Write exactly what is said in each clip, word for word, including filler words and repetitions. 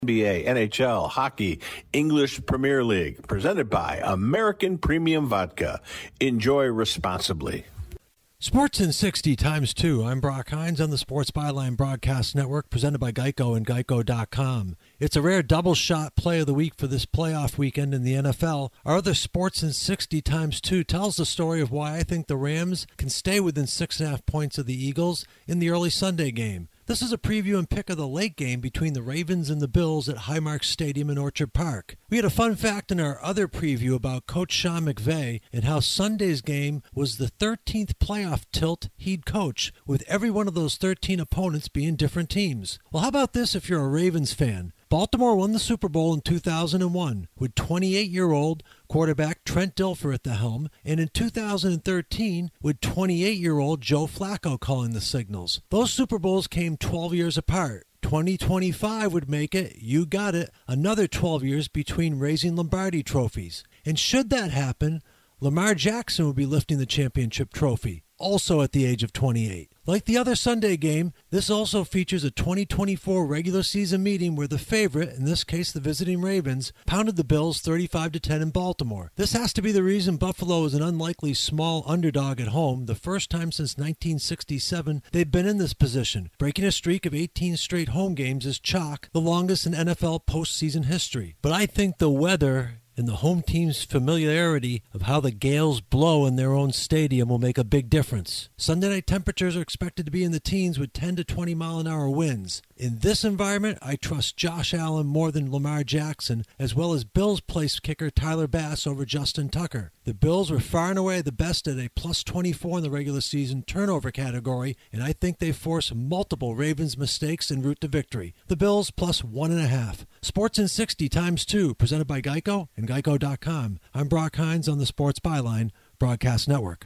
N B A, N H L, hockey, English Premier League, presented by American Premium Vodka. Enjoy responsibly. Sports in sixty times two. I'm Brock Hines on the Sports Byline Broadcast Network, presented by Geico and Geico dot com. It's a rare double shot play of the week for this playoff weekend in the N F L. Our other Sports in sixty times two tells the story of why I think the Rams can stay within six and a half points of the Eagles in the early Sunday game. This is a preview and pick of the late game between the Ravens and the Bills at Highmark Stadium in Orchard Park. We had a fun fact in our other preview about Coach Sean McVay and how Sunday's game was the thirteenth playoff tilt he'd coach, with every one of those thirteen opponents being different teams. Well, how about this if you're a Ravens fan? Baltimore won the Super Bowl in two thousand one with twenty-eight-year-old quarterback Trent Dilfer at the helm, and in two thousand thirteen with twenty-eight-year-old Joe Flacco calling the signals. Those Super Bowls came twelve years apart. twenty twenty-five would make it, you got it, another twelve years between raising Lombardi trophies. And should that happen, Lamar Jackson would be lifting the championship trophy, also at the age of twenty-eight. Like the other Sunday game, this also features a twenty twenty-four regular season meeting where the favorite, in this case the visiting Ravens, pounded the Bills thirty-five to ten in Baltimore. This has to be the reason Buffalo is an unlikely small underdog at home, the first time since nineteen sixty-seven they've been in this position. Breaking a streak of eighteen straight home games is chalk, the longest in N F L postseason history. But I think the weather and the home team's familiarity of how the gales blow in their own stadium will make a big difference. Sunday night temperatures are expected to be in the teens with ten to twenty mile an hour winds. In this environment, I trust Josh Allen more than Lamar Jackson, as well as Bills place kicker Tyler Bass over Justin Tucker. The Bills were far and away the best at a plus twenty-four in the regular season turnover category, and I think they force multiple Ravens mistakes en route to victory. The Bills plus one and a half. Sports in sixty times two, presented by Geico and Geico dot com. I'm Brock Hines on the Sports Byline Broadcast Network.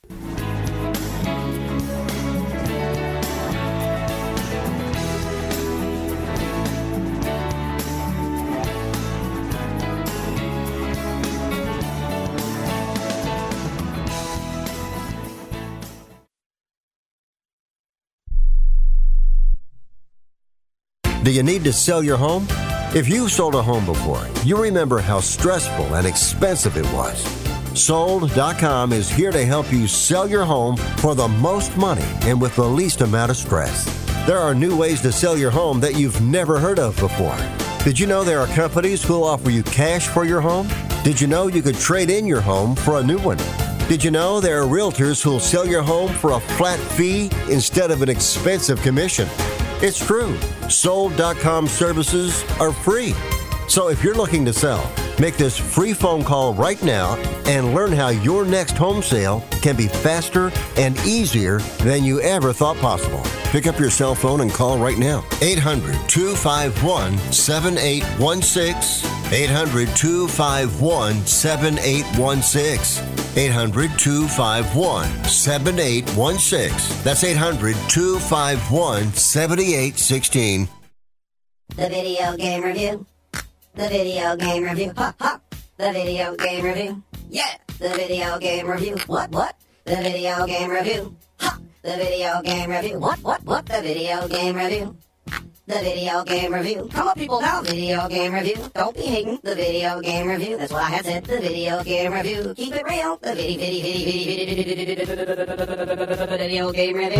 Do you need to sell your home? If you've sold a home before, you remember how stressful and expensive it was. Sold dot com is here to help you sell your home for the most money and with the least amount of stress. There are new ways to sell your home that you've never heard of before. Did you know there are companies who'll offer you cash for your home? Did you know you could trade in your home for a new one? Did you know there are realtors who'll sell your home for a flat fee instead of an expensive commission? It's true. Sold dot com services are free. So if you're looking to sell, make this free phone call right now and learn how your next home sale can be faster and easier than you ever thought possible. Pick up your cell phone and call right now. eight hundred, two five one, seven eight one six. eight hundred, two five one, seven eight one six. eight hundred, two five one, seven eight one six. That's eight hundred, two five one, seven eight one six. The video game review. The video game review. Ha ha. The video game review. Yeah. The video game review. What what? The video game review. Ha. The video game review. What what what? The video game review. The video game review. Come on, people, now. Video game review. Don't be hating. The video game review. That's what I had said. The video game review. Keep it real. The video, video, video, video, video game review.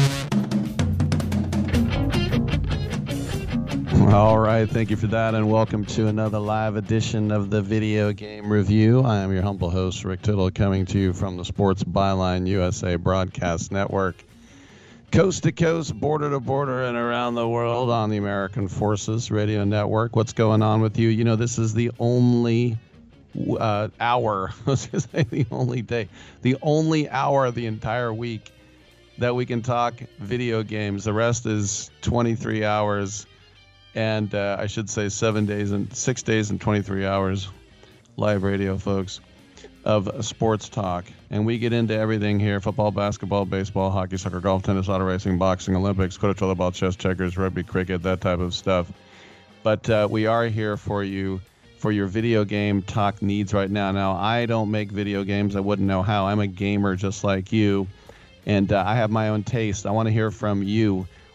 All right, thank you for that, and welcome to another live edition of the Video Game Review. I am your humble host, Rick Tittle, coming to you from the Sports Byline U S A Broadcast Network. Coast to coast, border to border, and around the world on the American Forces Radio Network. What's going on with you? You know, this is the only uh, hour, I was going to say the only day, the only hour of the entire week that we can talk video games. The rest is twenty-three hours. And uh, I should say seven days and six days and twenty-three hours live radio, folks, of sports talk. And we get into everything here: football, basketball, baseball, hockey, soccer, golf, tennis, auto racing, boxing, Olympics, quidditch, volleyball, chess, checkers, rugby, cricket, that type of stuff. But uh, we are here for you for your video game talk needs right now. Now, I don't make video games. I wouldn't know how. I'm a gamer just like you. And uh, I have my own taste. I want to hear from you.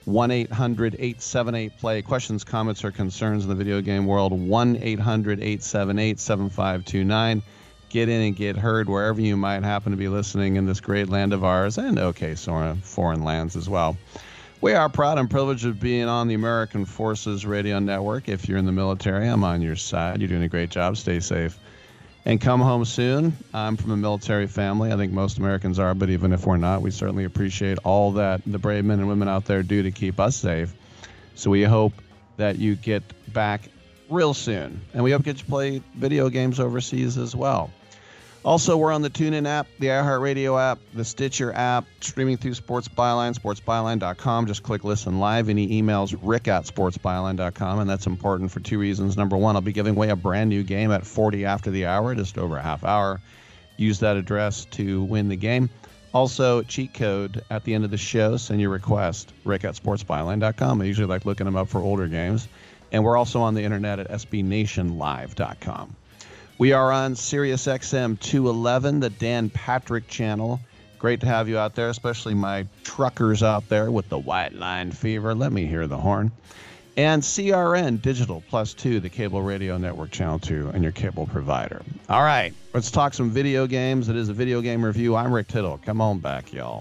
one eight hundred eight seven eight play. Questions, comments, or concerns in the video game world, one eight hundred eight seven eight seven five two nine. Get in and get heard wherever you might happen to be listening in this great land of ours, and okay, so foreign lands as well. We are proud and privileged of being on the American Forces Radio Network. If you're in the military, I'm on your side. You're doing a great job. Stay safe. And come home soon. I'm from a military family. I think most Americans are, but even if we're not, we certainly appreciate all that the brave men and women out there do to keep us safe. So we hope that you get back real soon. And we hope you get to play video games overseas as well. Also, we're on the TuneIn app, the iHeartRadio app, the Stitcher app, streaming through Sports Byline, sports byline dot com. Just click Listen Live. Any emails, rick at sports byline dot com, and that's important for two reasons. Number one, I'll be giving away a brand new game at forty after the hour, just over a half hour. Use that address to win the game. Also, cheat code at the end of the show. Send your request, rick at sports byline dot com. I usually like looking them up for older games. And we're also on the internet at s b nation live dot com. We are on Sirius X M two eleven, the Dan Patrick channel. Great to have you out there, especially my truckers out there with the white line fever. Let me hear the horn. And C R N Digital Plus two, the cable radio network channel two, and your cable provider. All right, let's talk some video games. It is a video game review. I'm Rick Tittle. Come on back, y'all.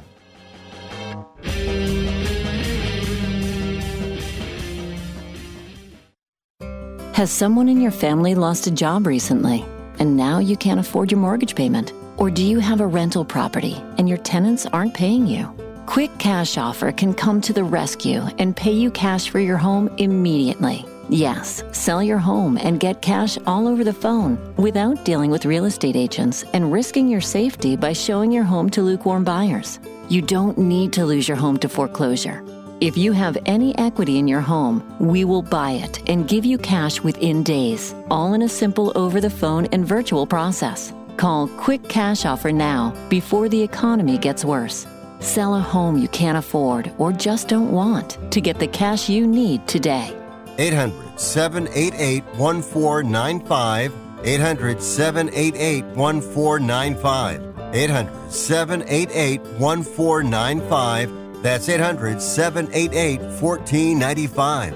Has someone in your family lost a job recently, and now you can't afford your mortgage payment? Or do you have a rental property and your tenants aren't paying you? Quick Cash Offer can come to the rescue and pay you cash for your home immediately. Yes, sell your home and get cash all over the phone without dealing with real estate agents and risking your safety by showing your home to lukewarm buyers. You don't need to lose your home to foreclosure. If you have any equity in your home, we will buy it and give you cash within days, all in a simple over-the-phone and virtual process. Call Quick Cash Offer now before the economy gets worse. Sell a home you can't afford or just don't want to get the cash you need today. eight hundred, seven eight eight, one four nine five. eight hundred, seven eight eight, one four nine five. eight hundred, seven eight eight, one four nine five. That's eight hundred, seven eight eight, one four nine five.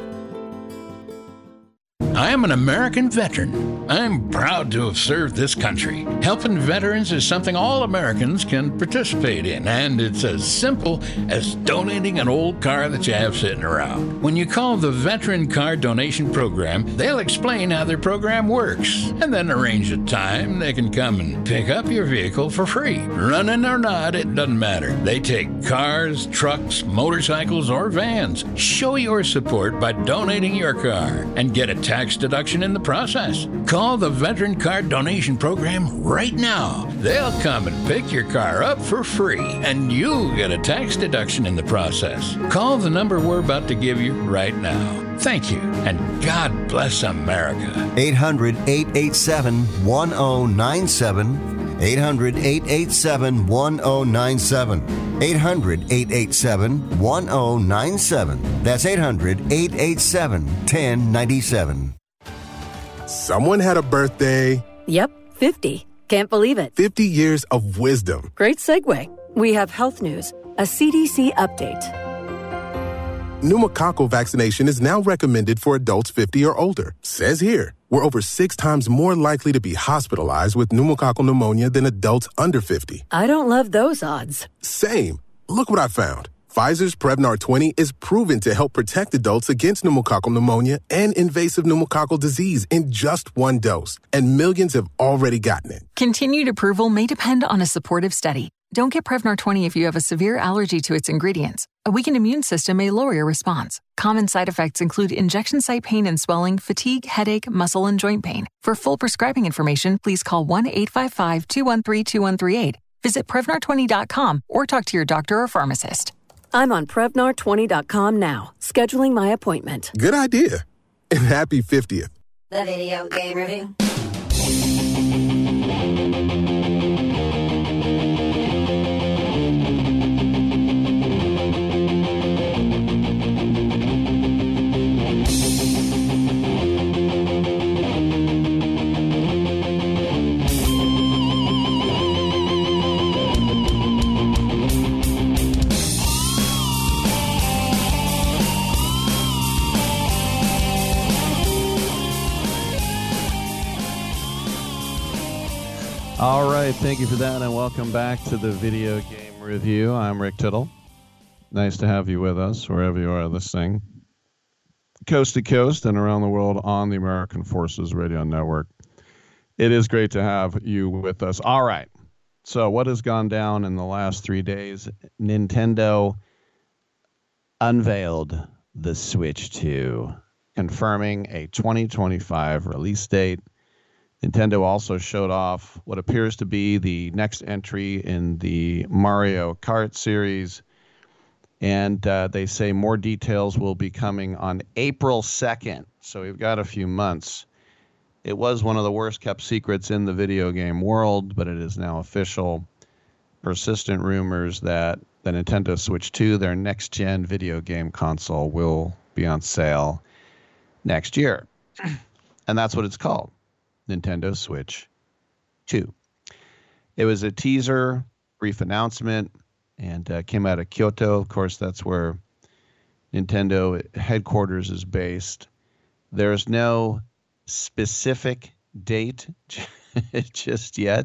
I am an American veteran. I'm proud to have served this country. Helping veterans is something all Americans can participate in, and it's as simple as donating an old car that you have sitting around. When you call the Veteran Car Donation Program, they'll explain how their program works, and then arrange a time they can come and pick up your vehicle for free. Running or not, it doesn't matter. They take cars, trucks, motorcycles, or vans. Show your support by donating your car and get a tax deduction in the process. Call the Veteran Car Donation Program right now. They'll come and pick your car up for free, and you'll get a tax deduction in the process. Call the number we're about to give you right now. Thank you, and God bless America. eight hundred, eight eight seven, one oh nine seven. eight hundred, eight eight seven, one oh nine seven. eight hundred, eight eight seven, one oh nine seven. That's eight hundred, eight eight seven, one oh nine seven. Someone had a birthday. Yep, fifty. Can't believe it. fifty years of wisdom. Great segue. We have health news, a C D C update. Pneumococcal vaccination is now recommended for adults fifty or older. Says here, we're over six times more likely to be hospitalized with pneumococcal pneumonia than adults under fifty. I don't love those odds. Same. Look what I found. Pfizer's Prevnar twenty is proven to help protect adults against pneumococcal pneumonia and invasive pneumococcal disease in just one dose. And millions have already gotten it. Continued approval may depend on a supportive study. Don't get Prevnar twenty if you have a severe allergy to its ingredients. A weakened immune system may lower your response. Common side effects include injection site pain and swelling, fatigue, headache, muscle, and joint pain. For full prescribing information, please call one eight five five, two one three, two one three eight. Visit Prevnar twenty dot com or talk to your doctor or pharmacist. I'm on Prevnar twenty dot com now, scheduling my appointment. Good idea. And happy fiftieth. The Video Game Review. All right, thank you for that, and welcome back to the Video Game Review. I'm Rick Tittle. Nice to have you with us, wherever you are listening, coast to coast and around the world on the American Forces Radio Network. It is great to have you with us. All right, so what has gone down in the last three days? Nintendo unveiled the Switch two, confirming a twenty twenty-five release date. Nintendo also showed off what appears to be the next entry in the Mario Kart series. And uh, they say more details will be coming on April second. So we've got a few months. It was one of the worst kept secrets in the video game world, but it is now official. Persistent rumors that the Nintendo Switch two, their next-gen video game console, will be on sale next year. And that's what it's called. Nintendo Switch two. It was a teaser, brief announcement, and uh, came out of Kyoto. Of course, that's where Nintendo headquarters is based. There's no specific date just yet,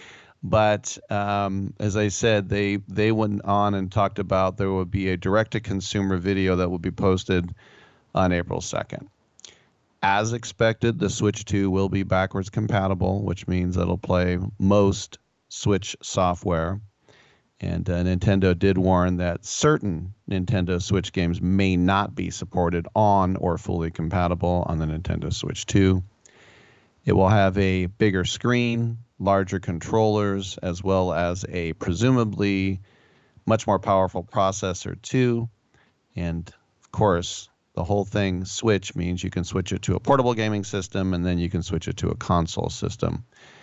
but um, as I said, they they went on and talked about there would be a direct-to-consumer video that will be posted on April second. As expected, the Switch two will be backwards compatible, which means it'll play most Switch software. And uh, Nintendo did warn that certain Nintendo Switch games may not be supported on or fully compatible on the Nintendo Switch two. It will have a bigger screen, larger controllers, as well as a presumably much more powerful processor too. And of course, the whole thing Switch means you can switch it to a portable gaming system, and then you can switch it to a console system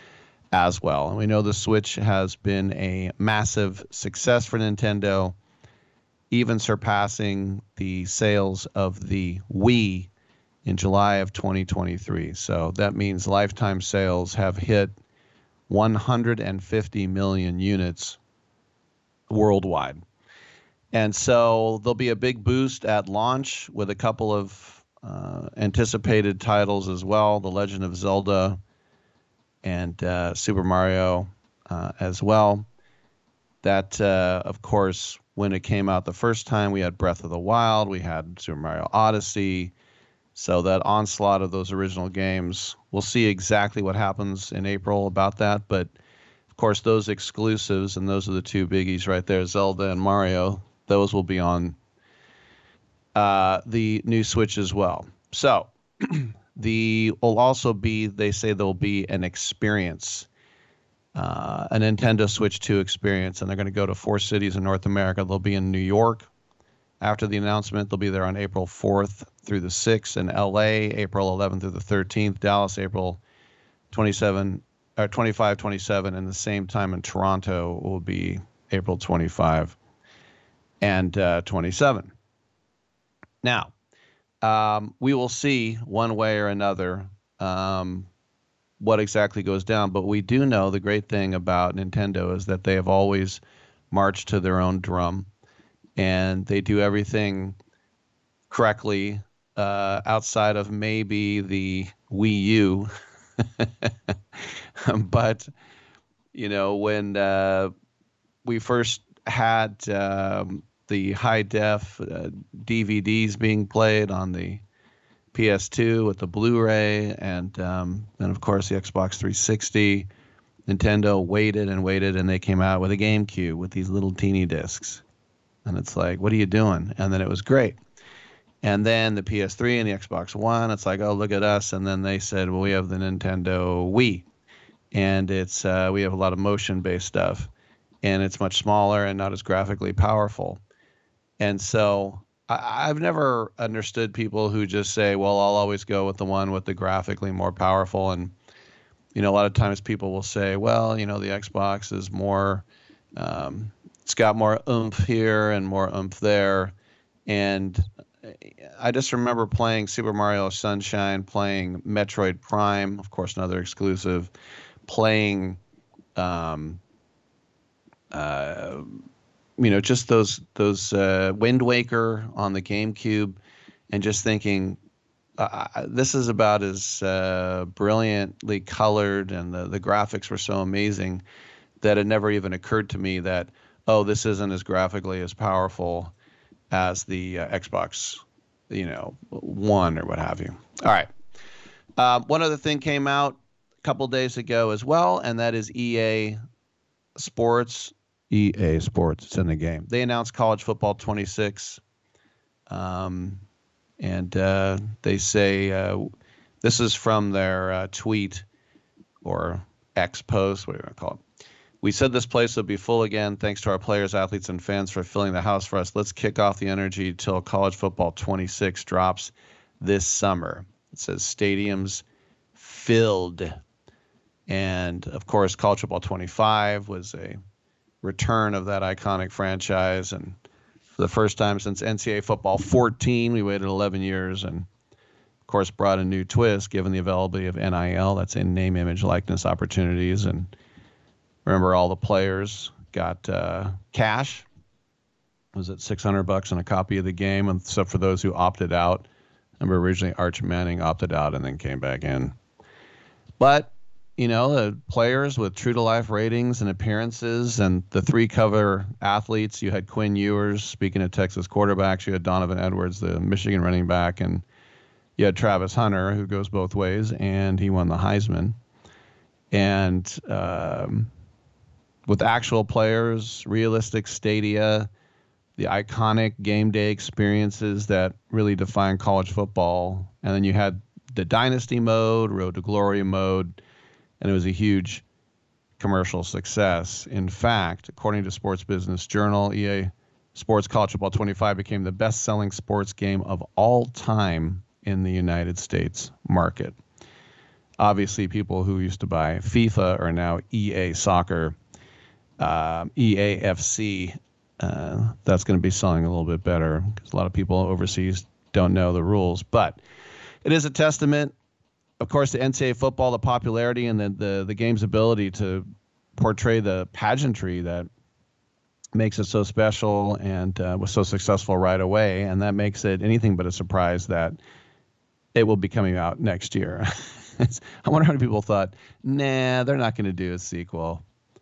as well. And we know the Switch has been a massive success for Nintendo, even surpassing the sales of the Wii in July of twenty twenty-three. So that means lifetime sales have hit one hundred fifty million units worldwide. And so there'll be a big boost at launch with a couple of uh, anticipated titles as well, The Legend of Zelda and uh, Super Mario uh, as well. That, uh, of course, when it came out the first time, we had Breath of the Wild, we had Super Mario Odyssey. So that onslaught of those original games, we'll see exactly what happens in April about that. But, of course, those exclusives, and those are the two biggies right there, Zelda and Mario, those will be on uh, the new Switch as well. So the will also be, they say there'll be an experience, uh, a Nintendo Switch two experience, and they're going to go to four cities in North America. They'll be in New York after the announcement. They'll be there on April fourth through the sixth, in L A, April eleventh through the thirteenth, Dallas, April twenty-seven, or twenty-five, twenty-seven, and the same time in Toronto will be April twenty-five and uh, twenty-seven. Now, um, we will see one way or another um, what exactly goes down, but we do know the great thing about Nintendo is that they have always marched to their own drum, and they do everything correctly uh, outside of maybe the Wii U. But, you know, when uh, we first had um, the high-def uh, D V Ds being played on the P S two with the Blu-ray, and um, then, of course, the Xbox three sixty, Nintendo waited and waited, and they came out with a GameCube with these little teeny discs. And it's like, what are you doing? And then it was great. And then the P S three and the Xbox One, it's like, oh, look at us. And then they said, well, we have the Nintendo Wii. And it's uh, we have a lot of motion-based stuff. And it's much smaller and not as graphically powerful. And so I, I've never understood people who just say, well, I'll always go with the one with the graphically more powerful. And, you know, a lot of times people will say, well, you know, the Xbox is more, um, it's got more oomph here and more oomph there. And I just remember playing Super Mario Sunshine, playing Metroid Prime, of course, another exclusive, playing, um, uh, you know, just those those uh, Wind Waker on the GameCube, and just thinking, uh, this is about as uh, brilliantly colored, and the, the graphics were so amazing that it never even occurred to me that, oh, this isn't as graphically as powerful as the uh, Xbox, you know, One or what have you. All right. Uh, one other thing came out a couple days ago as well, and that is E A Sports. E A Sports, it's in the game. They announced College Football twenty-six. Um, and uh, they say, uh, this is from their uh, tweet or X post, what do you want to call it? We said this place will be full again. Thanks to our players, athletes, and fans for filling the house for us. Let's kick off the energy till College Football twenty-six drops this summer. It says stadiums filled. And, of course, College Football twenty-five was a return of that iconic franchise. And for the first time since N C double A Football fourteen, we waited eleven years and, of course, brought a new twist given the availability of N I L. That's in name, image, likeness opportunities. And remember, all the players got uh, cash. Was it six hundred bucks and a copy of the game, except for those who opted out? Remember, originally Arch Manning opted out and then came back in. But, you know, the players with true-to-life ratings and appearances, and the three cover athletes. You had Quinn Ewers, speaking of Texas quarterbacks. You had Donovan Edwards, the Michigan running back. And you had Travis Hunter, who goes both ways, and he won the Heisman. And um, with actual players, realistic stadia, the iconic game day experiences that really define college football. And then you had the Dynasty mode, Road to Glory mode, and it was a huge commercial success. In fact, according to Sports Business Journal, E A Sports College Football twenty-five became the best-selling sports game of all time in the United States market. Obviously, people who used to buy FIFA are now E A Soccer, uh, E A F C. Uh, that's going to be selling a little bit better because a lot of people overseas don't know the rules. But it is a testament, of course, to N C double A football, the popularity and the, the, the game's ability to portray the pageantry that makes it so special and uh, was so successful right away. And that makes it anything but a surprise that it will be coming out next year. I wonder how many people thought, nah, they're not going to do a sequel.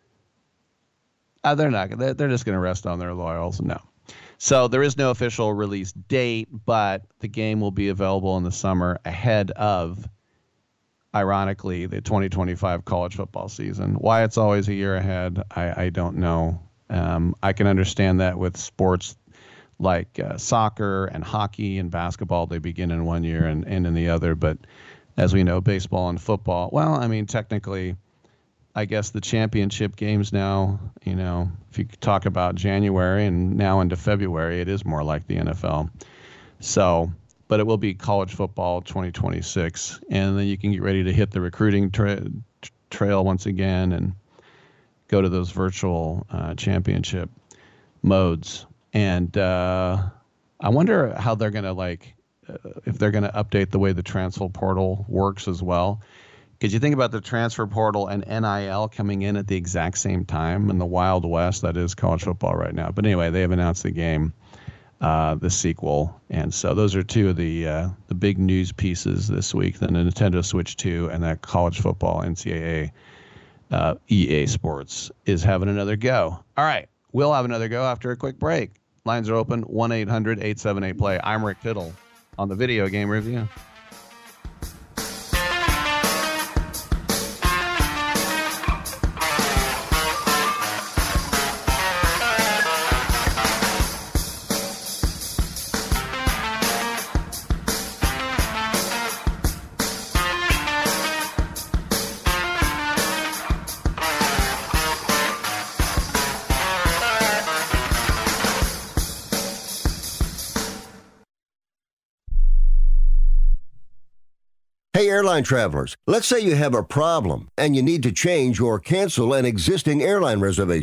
Uh, they're not. They're, they're just going to rest on their laurels. No. So there is no official release date, but the game will be available in the summer ahead of, ironically, the twenty twenty-five college football season. Why it's always a year ahead, I, I don't know. Um, I can understand that with sports like uh, soccer and hockey and basketball, they begin in one year and end in the other. But as we know, baseball and football, well, I mean, technically, I guess the championship games now, you know, if you talk about January and now into February, it is more like the N F L. So, but it will be college football twenty twenty-six. And then you can get ready to hit the recruiting tra- trail once again and go to those virtual uh, championship modes. And uh, I wonder how they're going to like, uh, if they're going to update the way the transfer portal works as well. Because you think about the transfer portal and N I L coming in at the exact same time in the Wild West, that is college football right now. But anyway, they have announced the game, uh, the sequel. And so those are two of the uh, the big news pieces this week, the Nintendo Switch two and that college football N C double A uh, E A Sports is having another go. All right, we'll have another go after a quick break. Lines are open, one eight hundred eight seven eight play. I'm Rick Tittle on the Video Game Review. Hey, airline travelers, let's say you have a problem and you need to change or cancel an existing airline reservation.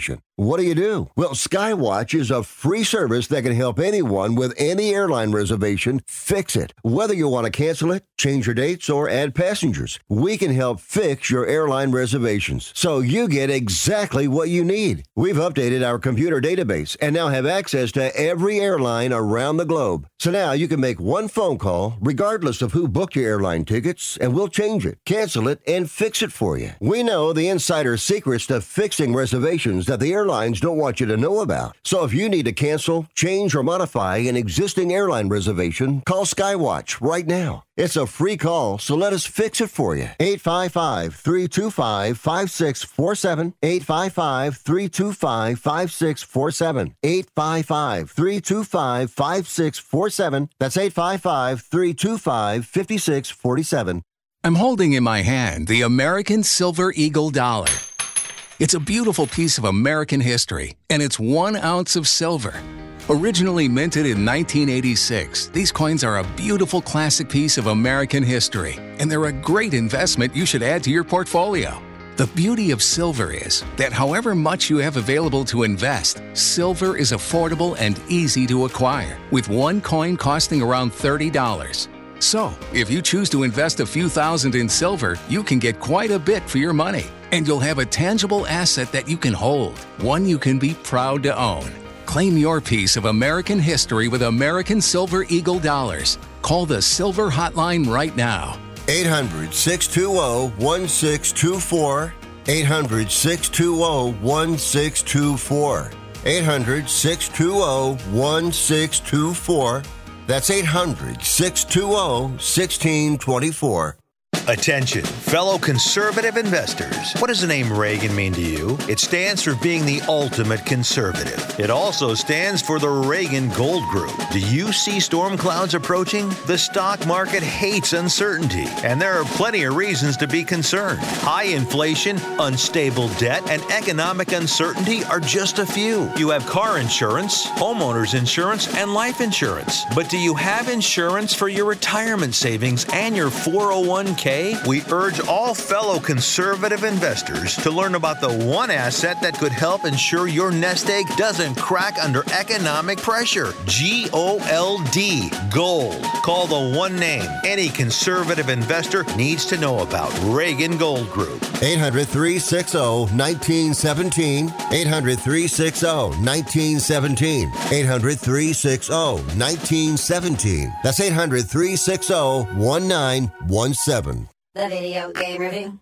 What do you do? Well, Skywatch is a free service that can help anyone with any airline reservation fix it. Whether you want to cancel it, change your dates, or add passengers, we can help fix your airline reservations so you get exactly what you need. We've updated our computer database and now have access to every airline around the globe. So now you can make one phone call regardless of who booked your airline tickets, and we'll change it, cancel it, and fix it for you. We know the insider secrets to fixing reservations that the airlines don't want you to know about. So if you need to cancel, change, or modify an existing airline reservation, call Skywatch right now. It's a free call, so let us fix it for you. eight five five, three two five, five six four seven. eight five five, three two five, five six four seven. eight five five, three two five, five six four seven. That's eight five five, three two five, five six four seven. I'm holding in my hand the American Silver Eagle dollar. It's a beautiful piece of American history, and it's one ounce of silver. Originally minted in nineteen eighty-six, these coins are a beautiful classic piece of American history, and they're a great investment you should add to your portfolio. The beauty of silver is that however much you have available to invest, silver is affordable and easy to acquire, with one coin costing around thirty dollars. So, if you choose to invest a few thousand in silver, you can get quite a bit for your money, and you'll have a tangible asset that you can hold, one you can be proud to own. Claim your piece of American history with American Silver Eagle dollars. Call the Silver Hotline right now. eight hundred, six two zero, one six two four. eight hundred, six two zero, one six two four. eight hundred, six two zero, one six two four. That's eight hundred, six two zero, one six two four. Attention, fellow conservative investors. What does the name Reagan mean to you? It stands for being the ultimate conservative. It also stands for the Reagan Gold Group. Do you see storm clouds approaching? The stock market hates uncertainty, and there are plenty of reasons to be concerned. High inflation, unstable debt, and economic uncertainty are just a few. You have car insurance, homeowners insurance, and life insurance. But do you have insurance for your retirement savings and your four oh one k? We urge all fellow conservative investors to learn about the one asset that could help ensure your nest egg doesn't crack under economic pressure. G O L D, gold. Call the one name any conservative investor needs to know about: Reagan Gold Group. eight hundred, three six zero, one nine one seven. eight hundred, three six zero, one nine one seven. eight hundred, three six zero, one nine one seven. That's eight hundred, three six zero, one nine one seven. The Video Game Review.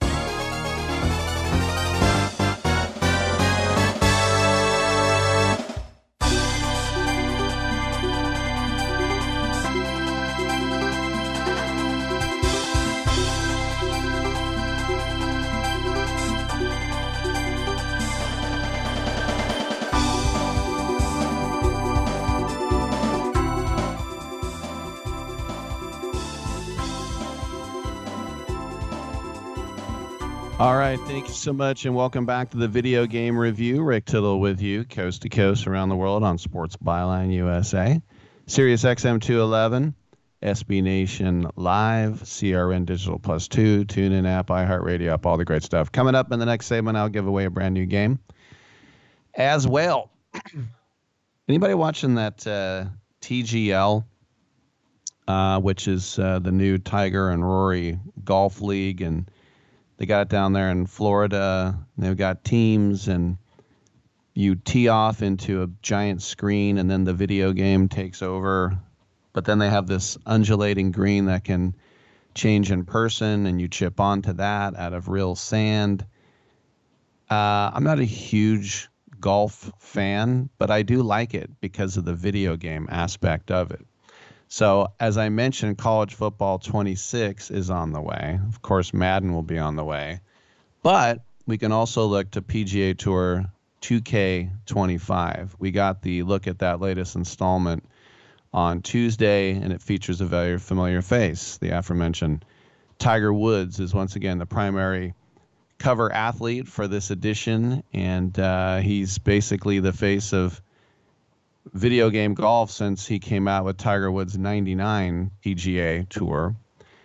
All right, thank you so much, and welcome back to the Video Game Review. Rick Tittle with you, coast to coast around the world on Sports Byline U S A. Sirius X M two eleven, S B Nation Live, C R N Digital Plus two, TuneIn app, iHeartRadio app, all the great stuff. Coming up in the next segment, I'll give away a brand new game as well. Anybody watching that uh, T G L, uh, which is uh, the new Tiger and Rory Golf League, and they got it down there in Florida. They've got teams, and you tee off into a giant screen, and then the video game takes over. But then they have this undulating green that can change in person, and you chip onto that out of real sand. Uh, I'm not a huge golf fan, but I do like it because of the video game aspect of it. So, as I mentioned, College Football twenty-six is on the way. Of course, Madden will be on the way. But we can also look to P G A Tour two K twenty-five. We got the look at that latest installment on Tuesday, and it features a very familiar face. The aforementioned Tiger Woods is once again the primary cover athlete for this edition, and uh, he's basically the face of video game golf since he came out with Tiger Woods ninety-nine P G A Tour.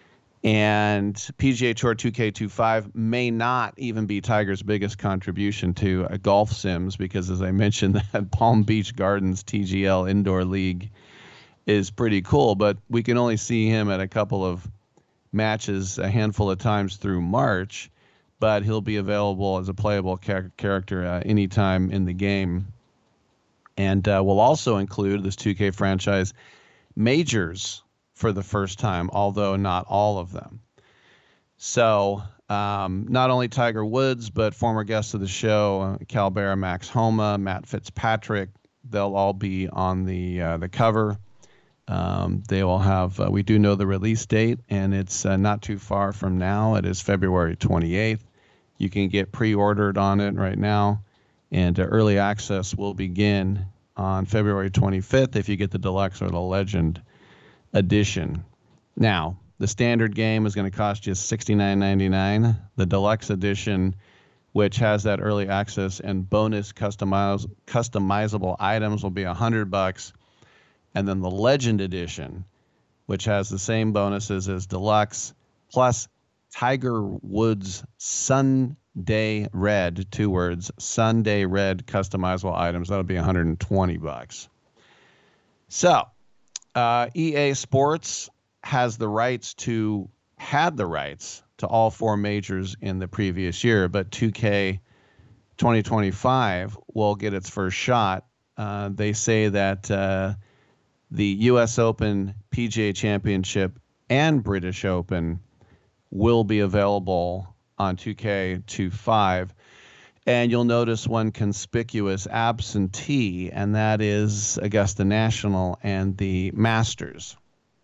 And P G A Tour two K twenty-five may not even be Tiger's biggest contribution to a golf sims because, as I mentioned, that Palm Beach Gardens T G L Indoor League is pretty cool, but we can only see him at a couple of matches a handful of times through March, but he'll be available as a playable char- character uh, anytime in the game. And uh, we'll also include this two K franchise majors for the first time, although not all of them. So um, not only Tiger Woods, but former guests of the show, uh, Cal Bear, Max Homa, Matt Fitzpatrick, they'll all be on the uh, the cover. Um, they will have, uh, we do know the release date, and it's uh, not too far from now. It is February twenty-eighth. You can get pre-ordered on it right now, and uh, early access will begin on February twenty-fifth if you get the deluxe or the legend edition. Now, the standard game is going to cost you sixty-nine ninety-nine. The deluxe edition, which has that early access and bonus customiz- customizable items, will be one hundred bucks. And then the legend edition, which has the same bonuses as deluxe, plus Tiger Woods Sunday Red, two words, Sunday Red customizable items, that'll be one hundred twenty bucks. So, Uh, E A Sports has the rights to, had the rights to all four majors in the previous year, but two K twenty twenty-five will get its first shot. Uh, they say that uh, the U S Open, P G A Championship, and British Open will be available on two K twenty-five. And you'll notice one conspicuous absentee, and that is Augusta National and the Masters.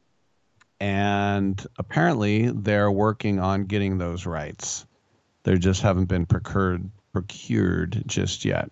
And apparently they're working on getting those rights. They just haven't been procured, procured just yet.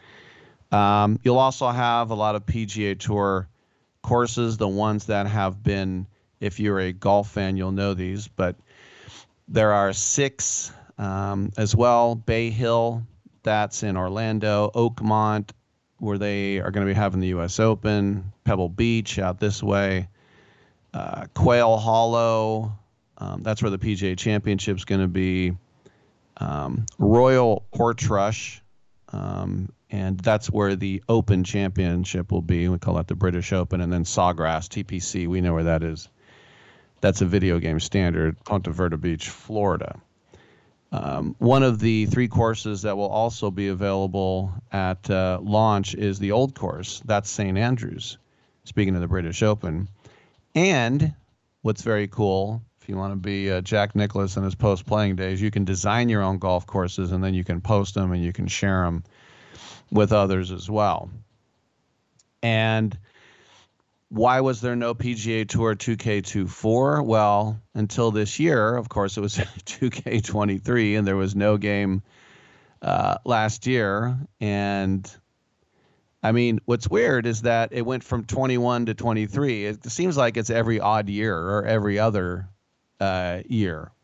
Um, you'll also have a lot of P G A Tour courses, the ones that have been, if you're a golf fan, you'll know these, but there are six um, as well. Bay Hill, that's in Orlando. Oakmont, where they are going to be having the U S Open. Pebble Beach out this way. Uh, Quail Hollow, um, that's where the P G A Championship's going to be. Um, Royal Portrush, um, and that's where the Open Championship will be. We call that the British Open. And then Sawgrass, T P C, we know where that is. That's a video game standard, Ponte Verde Beach, Florida. Um, one of the three courses that will also be available at uh, launch is the Old Course. That's Saint Andrews, speaking of the British Open. And what's very cool, if you want to be uh, Jack Nicklaus in his post-playing days, you can design your own golf courses, and then you can post them and you can share them with others as well. And why was there no P G A Tour two K twenty-four? Well, until this year, of course, it was two K twenty-three, and there was no game uh, last year. And I mean, what's weird is that it went from twenty-one to twenty-three. It seems like it's every odd year or every other uh, year.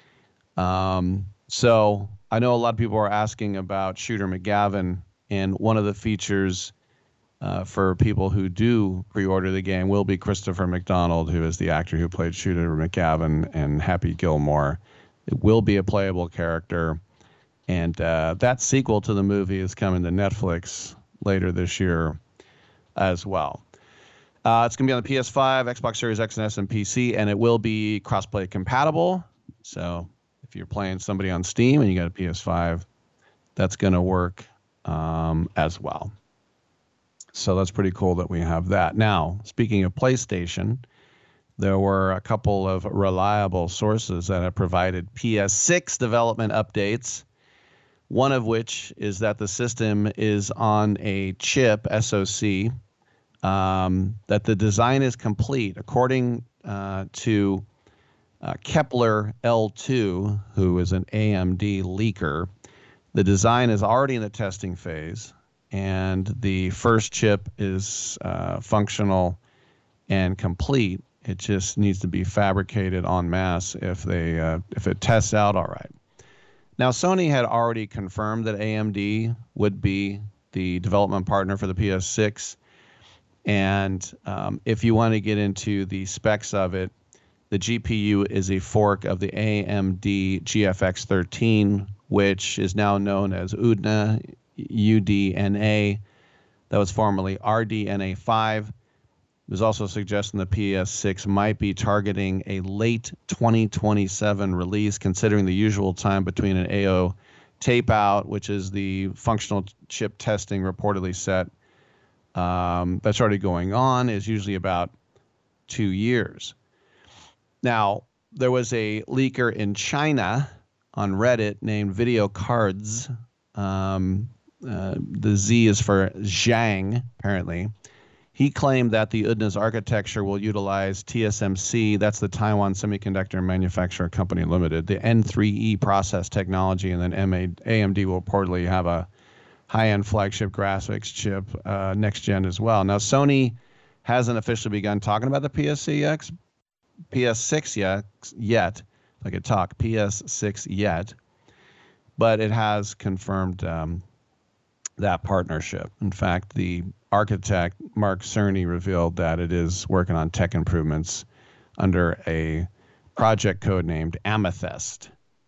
Um, so I know a lot of people are asking about Shooter McGavin, and one of the features uh, for people who do pre-order the game will be Christopher McDonald, who is the actor who played Shooter McGavin and Happy Gilmore. It will be a playable character, and uh, that sequel to the movie is coming to Netflix later this year as well. Uh, it's going to be on the P S five, Xbox Series X and S, and P C, and it will be cross-play compatible. So if you're playing somebody on Steam and you got a P S five, that's going to work um, as well. So that's pretty cool that we have that. Now, speaking of PlayStation, there were a couple of reliable sources that have provided P S six development updates. One of which is that the system is on a chip, S O C, um, that the design is complete. According uh, to uh, Kepler L two, who is an A M D leaker, the design is already in the testing phase, and the first chip is uh, functional and complete. It just needs to be fabricated en masse if they uh, if it tests out all right. Now, Sony had already confirmed that A M D would be the development partner for the P S six. And um, if you want to get into the specs of it, The G P U is a fork of the A M D G F X thirteen, which is now known as U D N A, U D N A. That was formerly R D N A five. There's also a suggestion the P S six might be targeting a late twenty twenty-seven release, considering the usual time between an A O tape out, which is the functional chip testing reportedly set um, that's already going on, is usually about two years. Now, there was a leaker in China on Reddit named Video Cards. Um, uh, the Z is for Zhang, apparently. He claimed that the U D N A's architecture will utilize T S M C, that's the Taiwan Semiconductor Manufacturer Company Limited, the N three E process technology, and then A M D will reportedly have a high-end flagship graphics chip uh, next gen as well. Now, Sony hasn't officially begun talking about the P S six, P S six yet, yet, if I could talk, P S six yet, but it has confirmed um, that partnership. In fact, the architect, Mark Cerny, revealed that it is working on tech improvements under a project code named Amethyst.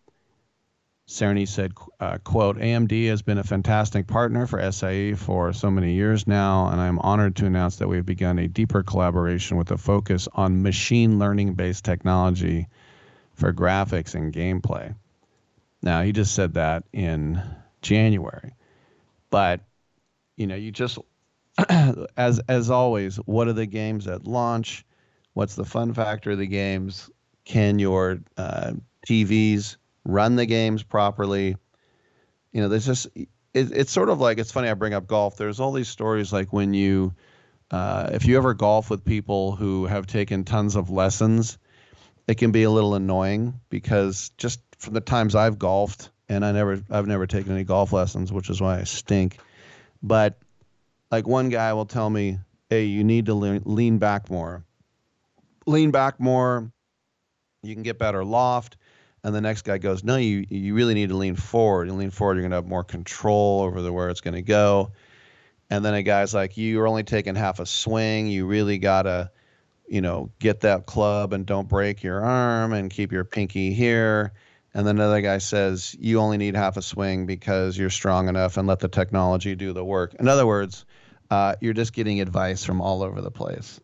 Cerny said, uh, quote, A M D has been a fantastic partner for S I E for so many years now, and I'm honored to announce that we've begun a deeper collaboration with a focus on machine learning-based technology for graphics and gameplay. Now, he just said that in January. But, you know, you just, as as always, what are the games at launch? What's the fun factor of the games? Can your uh, T Vs run the games properly? You know, there's just, it, it's sort of like, it's funny I bring up golf. There's all these stories like when you, uh, if you ever golf with people who have taken tons of lessons, it can be a little annoying because just from the times I've golfed, and I never, I've never taken any golf lessons, which is why I stink. But like one guy will tell me, hey, you need to lean, lean back more. Lean back more. You can get better loft. And the next guy goes, no, you you really need to lean forward. You lean forward, you're going to have more control over the where it's going to go. And then a guy's like, you're only taking half a swing. You really got to, you know, get that club and don't break your arm and keep your pinky here. And then another guy says, you only need half a swing because you're strong enough, and let the technology do the work. In other words, uh, you're just getting advice from all over the place.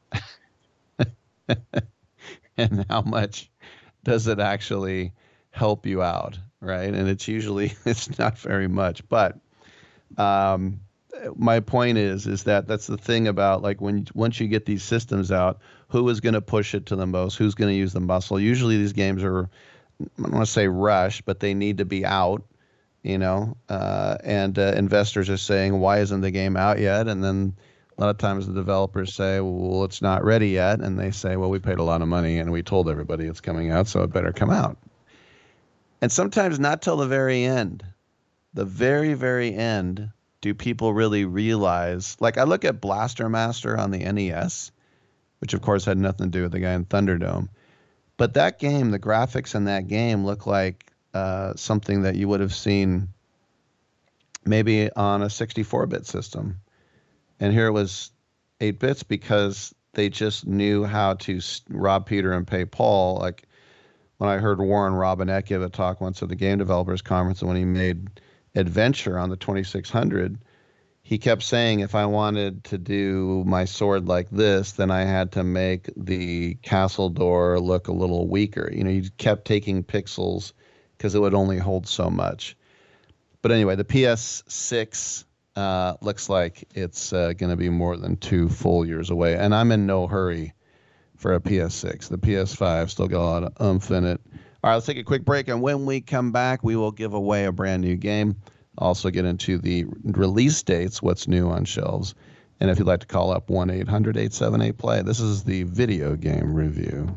And how much does it actually help you out, right? And it's usually, it's not very much. But um, my point is, is that that's the thing about, like, when once you get these systems out, who is going to push it to the most? Who's going to use the muscle? Usually these games are, I don't want to say rushed, but they need to be out, you know, uh, and uh, investors are saying, why isn't the game out yet? And then a lot of times the developers say, well, it's not ready yet. And they say, well, we paid a lot of money and we told everybody it's coming out, so it better come out. And sometimes not till the very end, the very, very end, do people really realize, like I look at Blaster Master on the N E S, which of course had nothing to do with the guy in Thunderdome. But that game, the graphics in that game look like uh, something that you would have seen maybe on a sixty-four bit system. And here it was eight bits because they just knew how to rob Peter and pay Paul. Like when I heard Warren Robinette give a talk once at the Game Developers Conference, and when he made Adventure on the twenty-six hundred, he kept saying, if I wanted to do my sword like this, then I had to make the castle door look a little weaker. You know, he kept taking pixels because it would only hold so much. But anyway, the P S six uh, looks like it's uh, going to be more than two full years away. And I'm in no hurry for a P S six. The P S five still got a lot of oomph in it. All right, let's take a quick break. And when we come back, we will give away a brand new game. Also get into the release dates, what's new on shelves. And if you'd like to call up, one eight hundred eight seven eight play. This is the Video Game Review.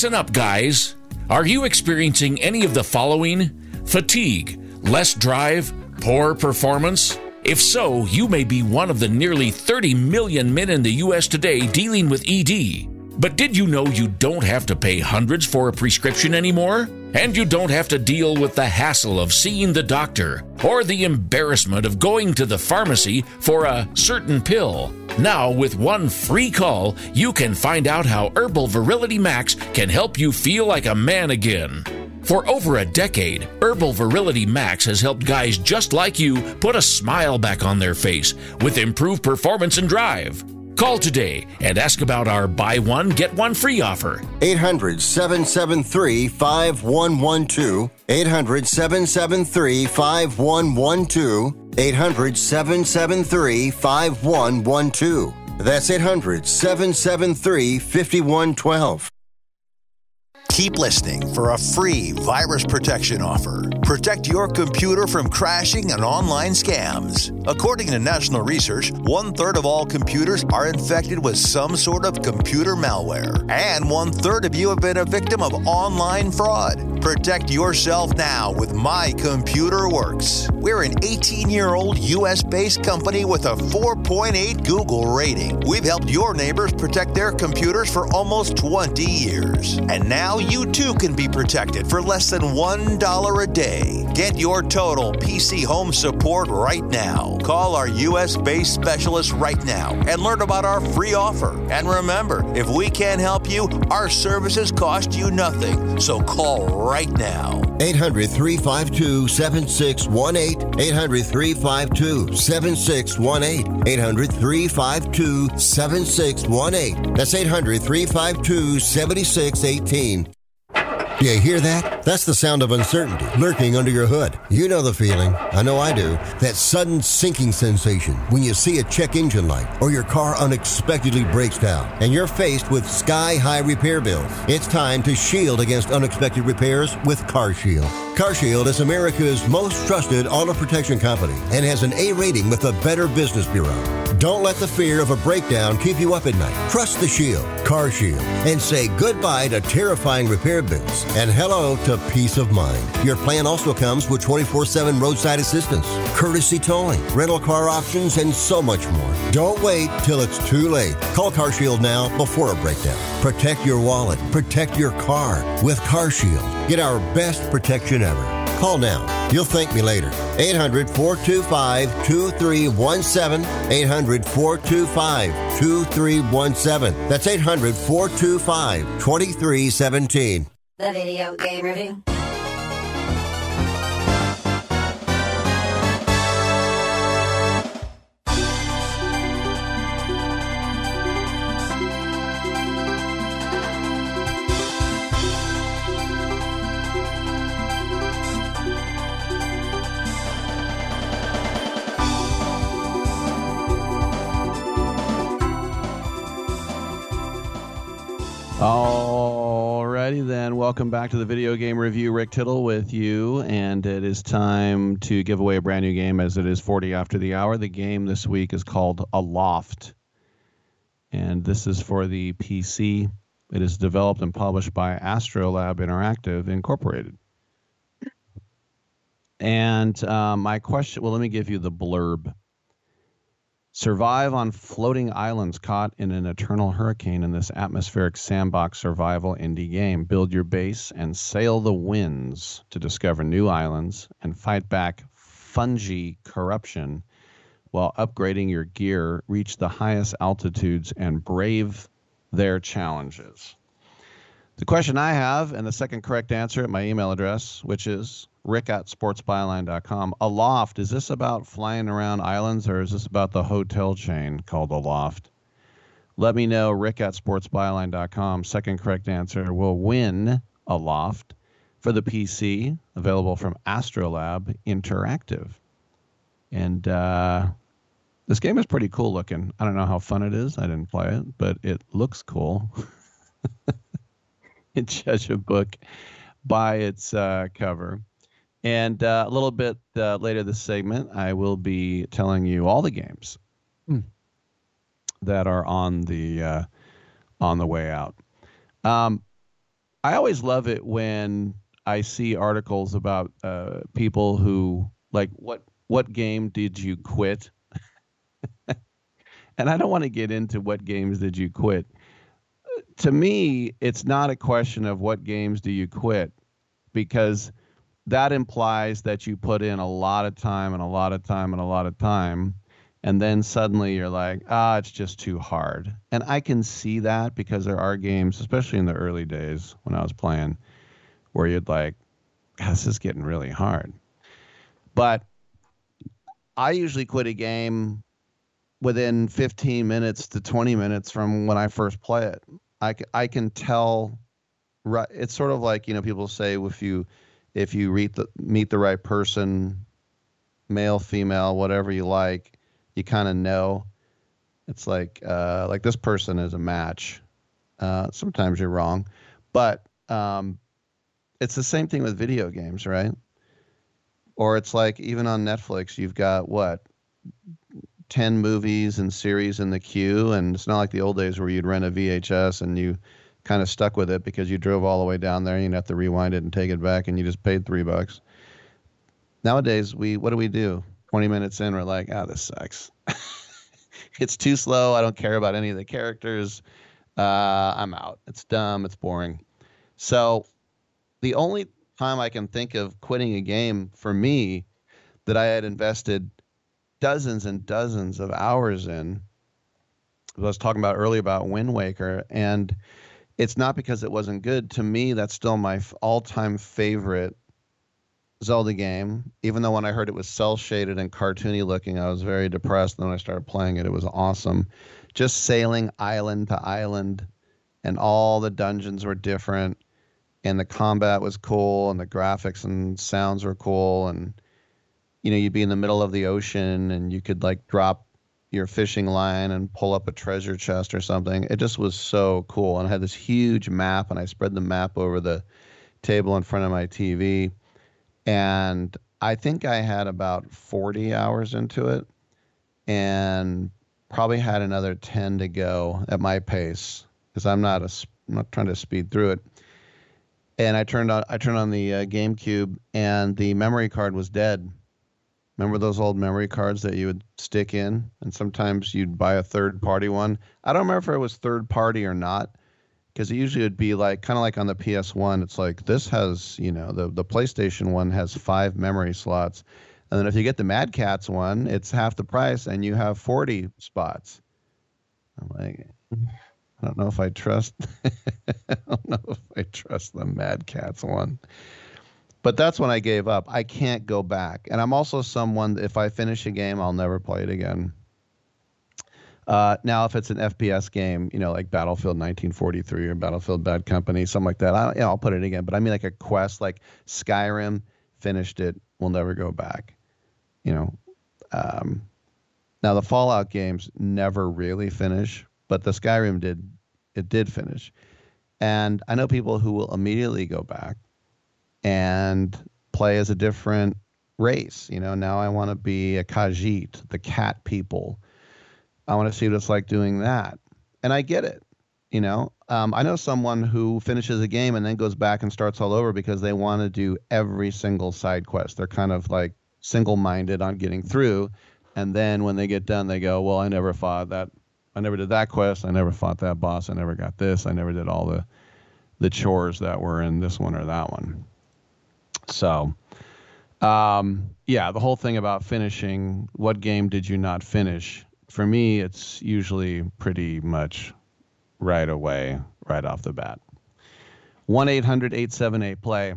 Listen up, guys. Are you experiencing any of the following? Fatigue, less drive, poor performance? If so, you may be one of the nearly thirty million men in the U S today dealing with E D. But did you know you don't have to pay hundreds for a prescription anymore? And you don't have to deal with the hassle of seeing the doctor or the embarrassment of going to the pharmacy for a certain pill. Now, with one free call, you can find out how Herbal Virility Max can help you feel like a man again. For over a decade, Herbal Virility Max has helped guys just like you put a smile back on their face with improved performance and drive. Call today and ask about our buy one, get one free offer. eight hundred, seven seven three, five one one two. eight hundred, seven seven three, five one one two. eight hundred, seven seven three, five one one two. That's eight hundred, seven seven three, five one one two. Keep listening for a free virus protection offer. Protect your computer from crashing and online scams. According to national research, one-third of all computers are infected with some sort of computer malware. And one-third of you have been a victim of online fraud. Protect yourself now with My Computer Works. We're an eighteen-year-old U S-based company with a four point eight Google rating. We've helped your neighbors protect their computers for almost twenty years. And now you too can be protected for less than one dollar a day. Get your total P C home support right now. Call our U S-based specialist right now and learn about our free offer. And remember, if we can't help you, our services cost you nothing. So call right now. eight hundred, three five two, seven six one eight. eight hundred, three five two, seven six one eight. eight hundred, three five two, seven six one eight. That's eight hundred, three five two, seven six one eight. Do you hear that? That's the sound of uncertainty lurking under your hood. You know the feeling. I know I do. That sudden sinking sensation when you see a check engine light or your car unexpectedly breaks down and you're faced with sky-high repair bills. It's time to shield against unexpected repairs with CarShield. CarShield is America's most trusted auto protection company and has an A rating with the Better Business Bureau. Don't let the fear of a breakdown keep you up at night. Trust the Shield, CarShield, and say goodbye to terrifying repair bills and hello to peace of mind. Your plan also comes with twenty-four seven roadside assistance, courtesy towing, rental car options, and so much more. Don't wait till it's too late. Call CarShield now before a breakdown. Protect your wallet. Protect your car with CarShield. Get our best protection ever. Call now. You'll thank me later. eight hundred, four two five, two three one seven. eight hundred, four two five, two three one seven. That's eight hundred, four two five, two three one seven. The Video Game Review. Alrighty then, welcome back to the Video Game Review. Rick Tittle with you, and it is time to give away a brand new game as it is forty after the hour. The game this week is called Aloft, and this is for the P C. It is developed and published by Astrolab Interactive Incorporated. And uh, my question, well, let me give you the blurb. Survive on floating islands caught in an eternal hurricane in this atmospheric sandbox survival indie game. Build your base and sail the winds to discover new islands and fight back fungi corruption while upgrading your gear, reach the highest altitudes, and brave their challenges. The question I have, and the second correct answer at my email address, which is rick at sports byline dot com. Aloft, is this about flying around islands, or is this about the hotel chain called Aloft? Let me know, rick at sports byline dot com. Second correct answer will win Aloft for the P C, available from Astrolab Interactive. And uh, this game is pretty cool looking. I don't know how fun it is. I didn't play it, but it looks cool. Judge a book by its uh, cover. And uh, a little bit uh, later this segment, I will be telling you all the games mm. that are on the uh, on the way out. Um, I always love it when I see articles about uh, people who like what what game did you quit? And I don't want to get into what games did you quit. To me, it's not a question of what games do you quit, because that implies that you put in a lot of time and a lot of time and a lot of time, and then suddenly you're like, ah, it's just too hard. And I can see that, because there are games, especially in the early days when I was playing, where you'd like, this is getting really hard. But I usually quit a game within fifteen minutes to twenty minutes from when I first play it. I, I can tell, right? It's sort of like, you know, people say if you if you meet the, meet the right person, male, female, whatever you like, you kind of know. It's like uh, like this person is a match. Uh, sometimes you're wrong, but um, it's the same thing with video games, right? Or it's like even on Netflix, you've got what, ten movies and series in the queue, and it's not like the old days where you'd rent a V H S and you kind of stuck with it because you drove all the way down there and you'd have to rewind it and take it back and you just paid three bucks. Nowadays, we what do we do? twenty minutes in, we're like, ah, oh, this sucks. It's too slow. I don't care about any of the characters. Uh, I'm out. It's dumb. It's boring. So the only time I can think of quitting a game for me that I had invested dozens and dozens of hours in, I was talking about earlier about Wind Waker, and it's not because it wasn't good. To me, that's still my all-time favorite Zelda game, even though when I heard it was cel-shaded and cartoony looking, I was very depressed. And when I started playing it, it was awesome. Just sailing island to island, and all the dungeons were different, and the combat was cool, and the graphics and sounds were cool, and you know, you'd be in the middle of the ocean, and you could like drop your fishing line and pull up a treasure chest or something. It just was so cool, and I had this huge map, and I spread the map over the table in front of my T V. And I think I had about forty hours into it, and probably had another ten to go at my pace, because I'm not a, I'm not trying to speed through it. And I turned on I turned on the uh, GameCube, and the memory card was dead. Remember those old memory cards that you would stick in, and sometimes you'd buy a third-party one? I don't remember if it was third-party or not, because it usually would be like kind of like on the P S one. It's like this has, you know, the the PlayStation one has five memory slots, and then if you get the Mad Catz one, it's half the price, and you have forty spots. I'm like, I don't know if I trust. I don't know if I trust the Mad Catz one. But that's when I gave up. I can't go back, and I'm also someone, if I finish a game, I'll never play it again. Uh, now, if it's an F P S game, you know, like Battlefield nineteen forty-three or Battlefield Bad Company, something like that, I, you know, I'll put it again. But I mean, like a quest, like Skyrim, finished it, will never go back. You know, um, now the Fallout games never really finish, but the Skyrim did. It did finish, and I know people who will immediately go back and play as a different race. You know, now I want to be a Khajiit, the cat people. I want to see what it's like doing that. And I get it. You know, um, I know someone who finishes a game and then goes back and starts all over because they want to do every single side quest. They're kind of like single-minded on getting through. And then when they get done, they go, well, I never fought that. I never did that quest. I never fought that boss. I never got this. I never did all the, the chores that were in this one or that one. So, um, yeah, the whole thing about finishing, what game did you not finish? For me, it's usually pretty much right away, right off the bat. one eight hundred eight seven eight play.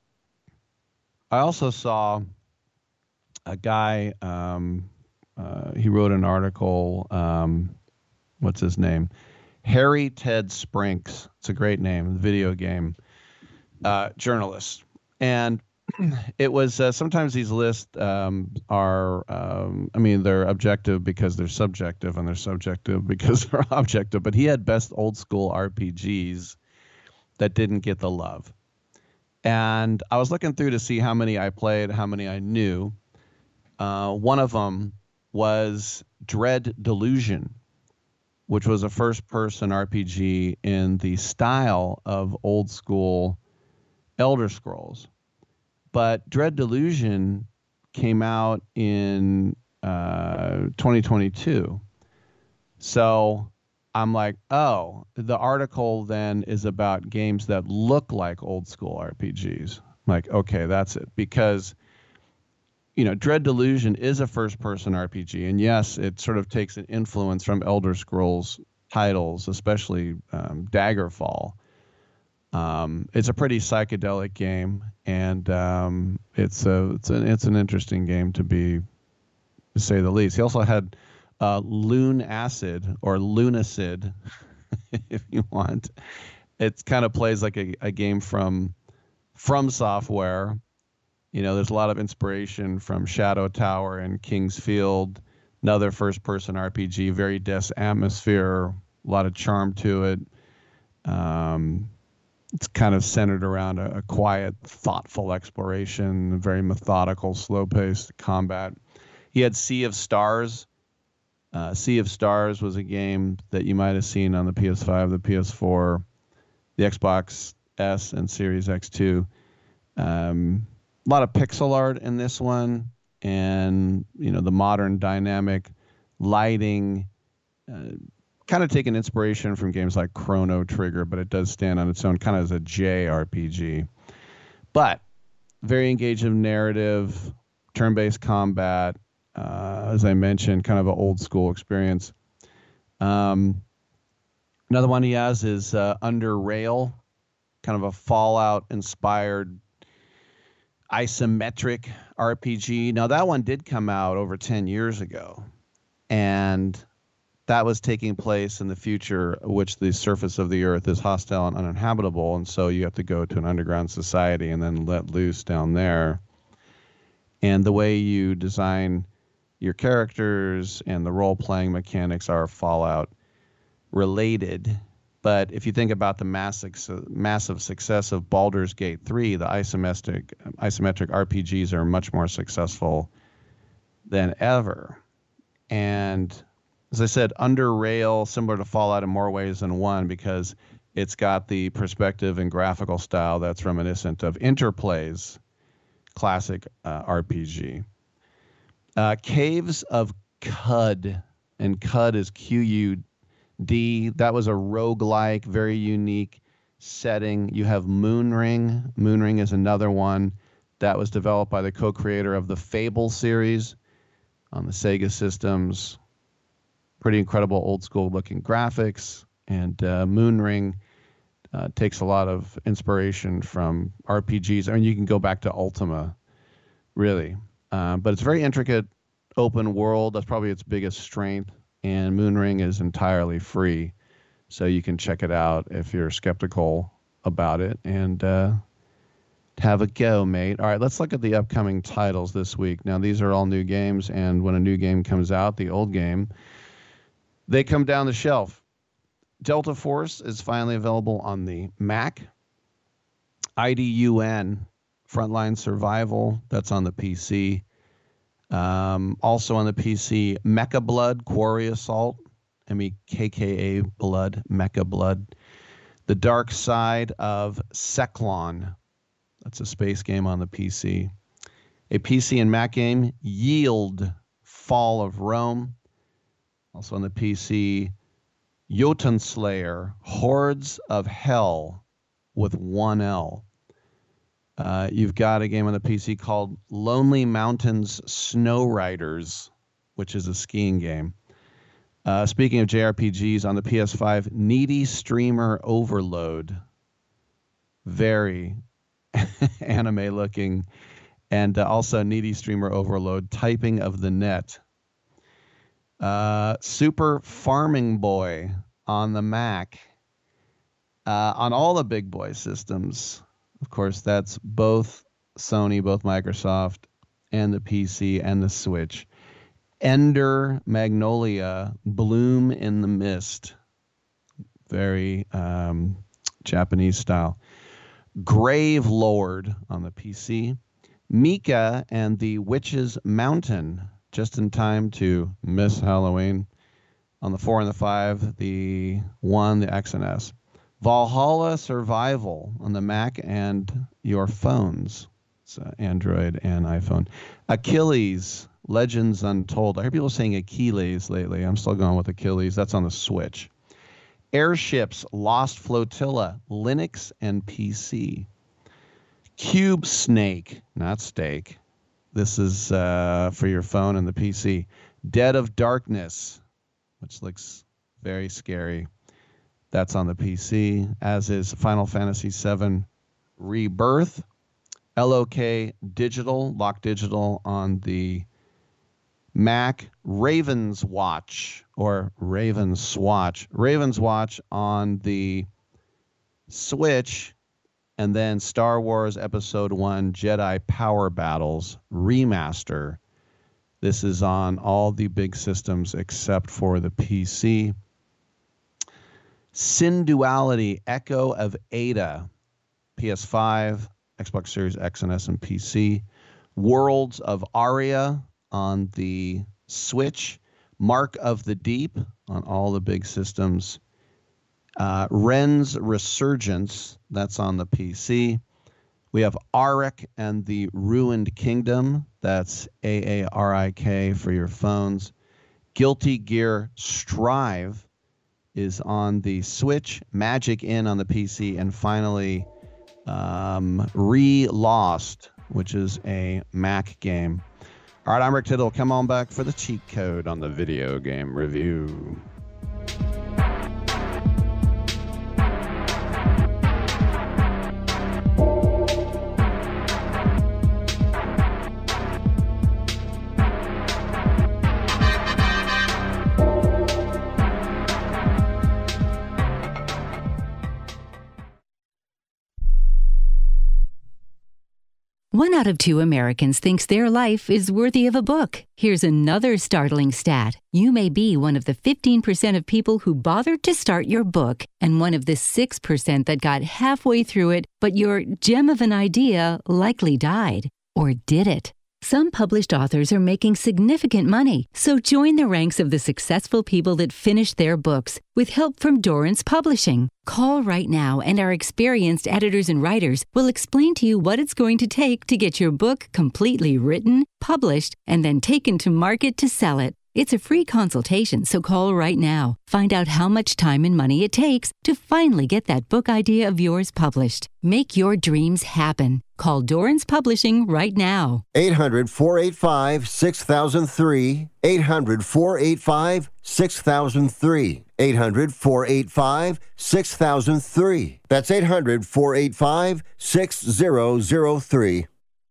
I also saw a guy, um, uh, he wrote an article, um, what's his name? Harry Ted Sprinks. It's a great name, video game uh, journalist. And it was uh, sometimes these lists um, are, um, I mean, they're objective because they're subjective, and they're subjective because they're objective. But he had best old school R P Gs that didn't get the love. And I was looking through to see how many I played, how many I knew. Uh, one of them was Dread Delusion, which was a first-person R P G in the style of old school Elder Scrolls. But Dread Delusion came out in uh, twenty twenty-two. So I'm like, oh, the article then is about games that look like old school R P Gs. I'm like, okay, that's it. Because, you know, Dread Delusion is a first-person R P G. And yes, it sort of takes an influence from Elder Scrolls titles, especially um, Daggerfall. Um, it's a pretty psychedelic game, and um, it's a it's an it's an interesting game to be, to say the least. He also had uh, Lune Acid or Lunacid, if you want. It kind of plays like a, a game from from Software. You know, there's a lot of inspiration from Shadow Tower and King's Field, another first-person R P G, very dense atmosphere, a lot of charm to it. Um, It's kind of centered around a, a quiet, thoughtful exploration, very methodical, slow-paced combat. He had Sea of Stars. Uh, Sea of Stars was a game that you might have seen on the P S five, the P S four, the Xbox S, and Series X two. Um, a lot of pixel art in this one, and you know the modern dynamic lighting. Uh, kind of taken inspiration from games like Chrono Trigger, but it does stand on its own kind of as a J R P G. But very engaging narrative, turn-based combat, uh, as I mentioned, kind of an old school experience. Um, another one he has is uh, Under Rail, kind of a Fallout-inspired isometric R P G. Now, that one did come out over ten years ago, and that was taking place in the future, which the surface of the earth is hostile and uninhabitable, and so you have to go to an underground society and then let loose down there. And the way you design your characters and the role-playing mechanics are Fallout related. But if you think about the massive, massive success of Baldur's Gate three, the isometric, isometric R P Gs are much more successful than ever. And as I said, Under Rail, similar to Fallout in more ways than one, because it's got the perspective and graphical style that's reminiscent of Interplay's classic uh, R P G. Uh, Caves of Qud, and Qud is Q U D. That was a roguelike, very unique setting. You have Moonring. Moonring is another one that was developed by the co-creator of the Fable series on the Sega systems. Pretty incredible old school looking graphics, and uh, Moonring uh, takes a lot of inspiration from R P Gs. I mean, you can go back to Ultima, really, uh, but it's very intricate, open world. That's probably its biggest strength. And Moonring is entirely free, so you can check it out if you're skeptical about it and uh, have a go, mate. All right, let's look at the upcoming titles this week. Now, these are all new games, and when a new game comes out, the old game, they come down the shelf. Delta Force is finally available on the Mac. I D U N, Frontline Survival, that's on the P C. Um, also on the P C, Mecha Blood, Quarry Assault, M E K K A Blood, Mecha Blood. The Dark Side of Seklon, that's a space game on the P C. A P C and Mac game, Yield, Fall of Rome. Also on the P C, Jotun Slayer, Hordes of Hell with one L. Uh, you've got a game on the P C called Lonely Mountains Snow Riders, which is a skiing game. Uh, speaking of J R P Gs, on the P S five, Needy Streamer Overload. Very anime looking. And uh, also Needy Streamer Overload, Typing of the Net. Uh, Super Farming Boy on the Mac. Uh, on all the big boy systems. Of course, that's both Sony, both Microsoft, and the P C and the Switch. Ender Magnolia, Bloom in the Mist. Very um, Japanese style. Grave Lord on the P C. Mika and the Witch's Mountain, just in time to miss Halloween. On the four and the five, the one, the X and S. Valhalla Survival on the Mac and your phones. It's uh, Android and iPhone. Achilles, Legends Untold. I hear people saying Achilles lately. I'm still going with Achilles. That's on the Switch. Airships, Lost Flotilla, Linux and P C. Cube Snake, not steak. This is uh, for your phone and the P C. Dead of Darkness, which looks very scary. That's on the P C, as is Final Fantasy seven Rebirth. L O K Digital, Lock Digital on the Mac. Raven's Watch, or Raven's Swatch. Raven's Watch on the Switch. And then Star Wars Episode one Jedi Power Battles Remaster. This is on all the big systems except for the P C. Synduality, Echo of Ada, P S five, Xbox Series X and S, and P C. Worlds of Aria on the Switch. Mark of the Deep on all the big systems. Uh, Ren's Resurgence, that's on the P C. We have Arik and the Ruined Kingdom, that's A A R I K for your phones. Guilty Gear Strive is on the Switch. Magic Inn on the P C. And finally, um, Re-Lost, which is a Mac game. All right, I'm Rick Tittle. Come on back for the cheat code on the video game review. One out of two Americans thinks their life is worthy of a book. Here's another startling stat. You may be one of the fifteen percent of people who bothered to start your book and one of the six percent that got halfway through it, but your gem of an idea likely died. Or did it? Some published authors are making significant money, so join the ranks of the successful people that finished their books with help from Dorrance Publishing. Call right now and our experienced editors and writers will explain to you what it's going to take to get your book completely written, published, and then taken to market to sell it. It's a free consultation, so call right now. Find out how much time and money it takes to finally get that book idea of yours published. Make your dreams happen. Call Dorrance Publishing right now. eight hundred, four eight five, six thousand three. eight hundred, four eight five, six thousand three. eight hundred, four eight five, six thousand three. That's eight hundred, four eight five, six thousand three.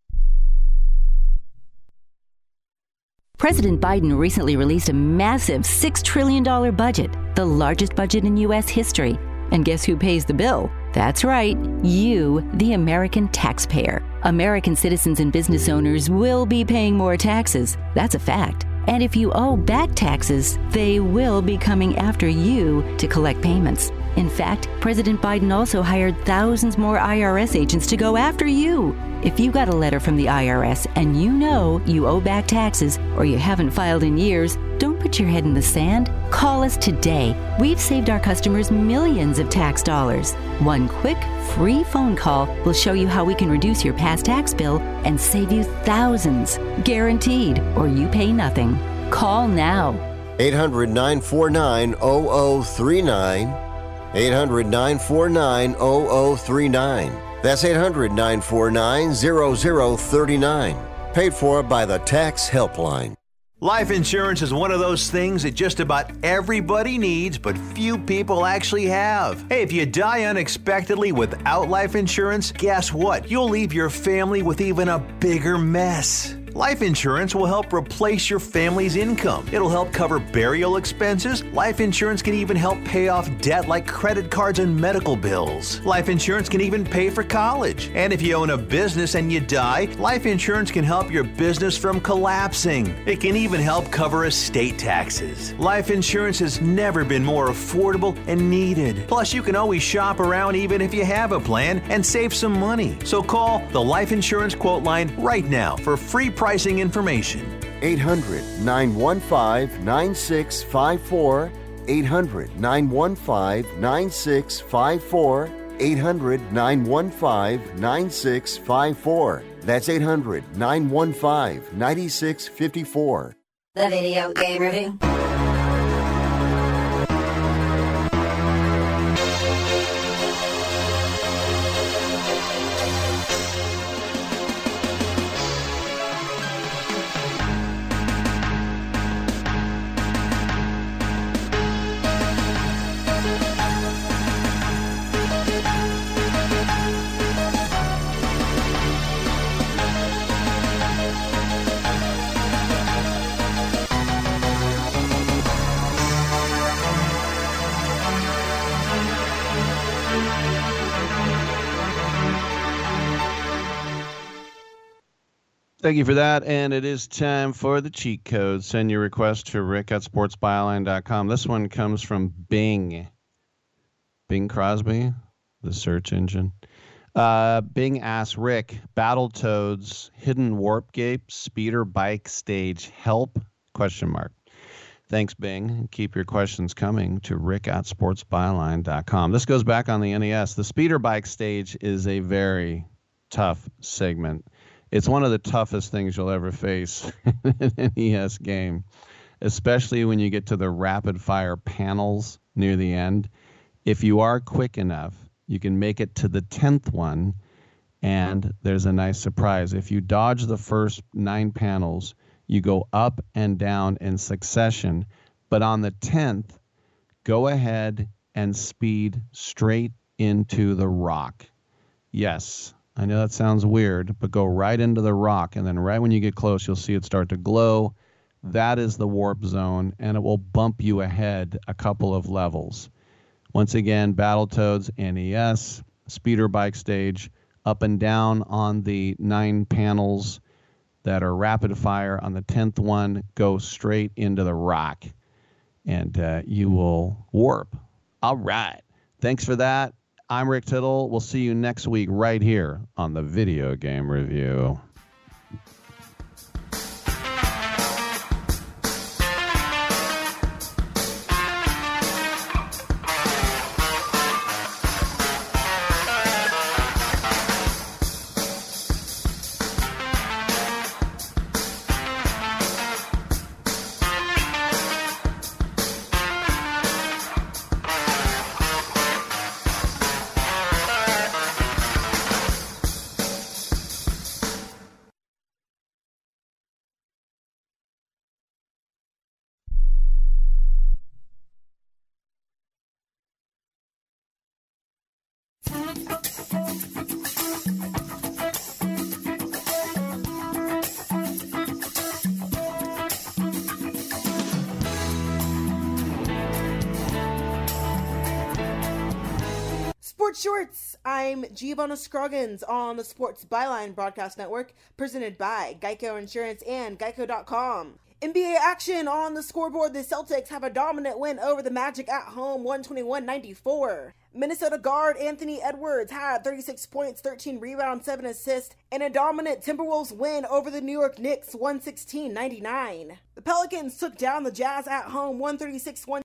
President Biden recently released a massive six trillion dollars budget, the largest budget in U S history. And guess who pays the bill? That's right, you, the American taxpayer. American citizens and business owners will be paying more taxes. That's a fact. And if you owe back taxes, they will be coming after you to collect payments. In fact, President Biden also hired thousands more I R S agents to go after you. If you got a letter from the I R S and you know you owe back taxes or you haven't filed in years, don't put your head in the sand. Call us today. We've saved our customers millions of tax dollars. One quick, free phone call will show you how we can reduce your past tax bill and save you thousands. Guaranteed, or you pay nothing. Call now. eight hundred, nine four nine, zero zero three nine. eight hundred, nine four nine, zero zero three nine. That's eight hundred, nine four nine, zero zero three nine. Paid for by the Tax Helpline. Life insurance is one of those things that just about everybody needs, but few people actually have. Hey, if you die unexpectedly without life insurance, guess what? You'll leave your family with even a bigger mess. Life insurance will help replace your family's income. It'll help cover burial expenses. Life insurance can even help pay off debt like credit cards and medical bills. Life insurance can even pay for college. And if you own a business and you die, life insurance can help your business from collapsing. It can even help cover estate taxes. Life insurance has never been more affordable and needed. Plus, you can always shop around even if you have a plan and save some money. So call the Life Insurance Quote Line right now for free pricing information. eight hundred, nine one five, nine six five four. eight hundred, nine one five, nine six five four. eight hundred, nine one five, nine six five four. That's eight hundred, nine one five, nine six five four. The Video Game Review. Thank you for that, and it is time for the cheat code. Send your request to rick at sports byline dot com. This one comes from Bing. Bing Crosby, the search engine. Uh, Bing asks, Rick, Battletoads, Hidden Warp Gate, Speeder Bike Stage, help? Question mark. Thanks, Bing. Keep your questions coming to rick at sports byline dot com. This goes back on the N E S. The Speeder Bike Stage is a very tough segment. It's one of the toughest things you'll ever face in an N E S game, especially when you get to the rapid fire panels near the end. If you are quick enough, you can make it to the tenth one, and there's a nice surprise. If you dodge the first nine panels, you go up and down in succession. But on the tenth, go ahead and speed straight into the rock. Yes. I know that sounds weird, but go right into the rock, and then right when you get close, you'll see it start to glow. That is the warp zone, and it will bump you ahead a couple of levels. Once again, Battletoads, N E S, Speeder Bike Stage, up and down on the nine panels that are rapid fire. On the tenth one, go straight into the rock, and uh, you will warp. All right. Thanks for that. I'm Rick Tittle. We'll see you next week right here on the Video Game Review. Sports Shorts! I'm Giovanna Scroggins on the Sports Byline Broadcast Network, presented by Geico Insurance and Geico dot com. N B A action on the scoreboard. The Celtics have a dominant win over the Magic at home, one twenty-one ninety-four. Minnesota guard Anthony Edwards had thirty-six points, thirteen rebounds, seven assists, and a dominant Timberwolves win over the New York Knicks, one sixteen ninety-nine. The Pelicans took down the Jazz at home, one thirty-six one